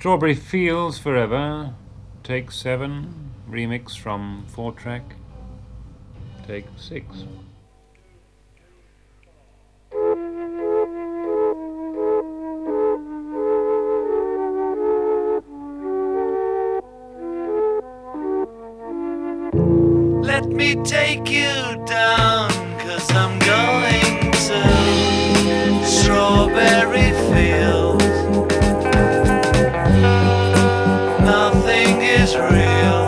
Strawberry Fields Forever, Take 7, remix from 4-track, Take 6. Let me take you down, 'cause I'm going to Strawberry Fields. Nothing is real,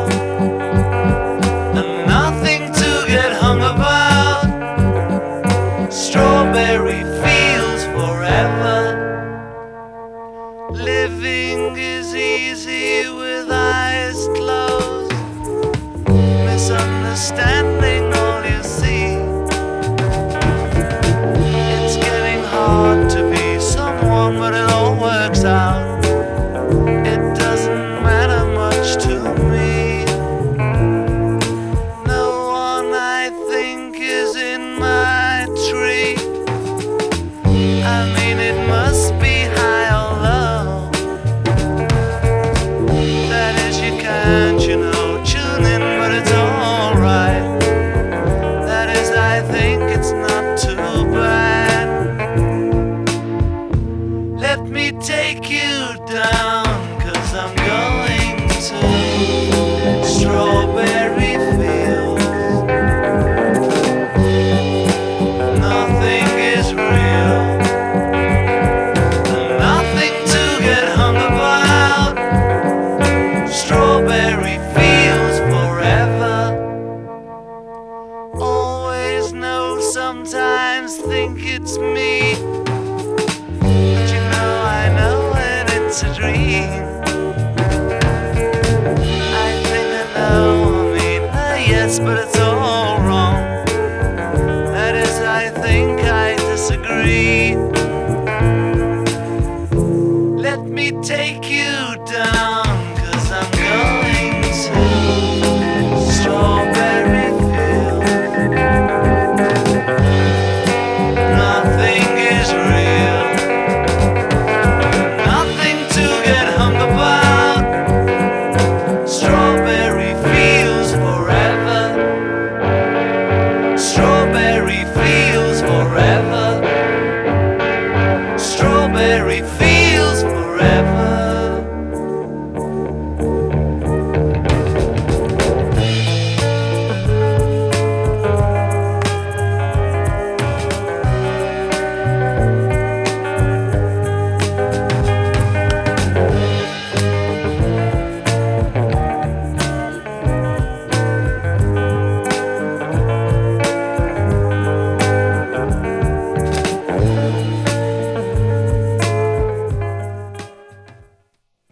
and nothing to get hung about. Strawberry Fields forever. Living is easy with eyes closed. Misunderstanding all you see. It's getting hard to be someone, but it all works out. It doesn't matter much to me. No one I think is in my tree. I mean, it must be high or low. That is, you can't, you know, tune in, but it's alright. That is, I think it's not too bad. Let me take you down, 'cause I'm going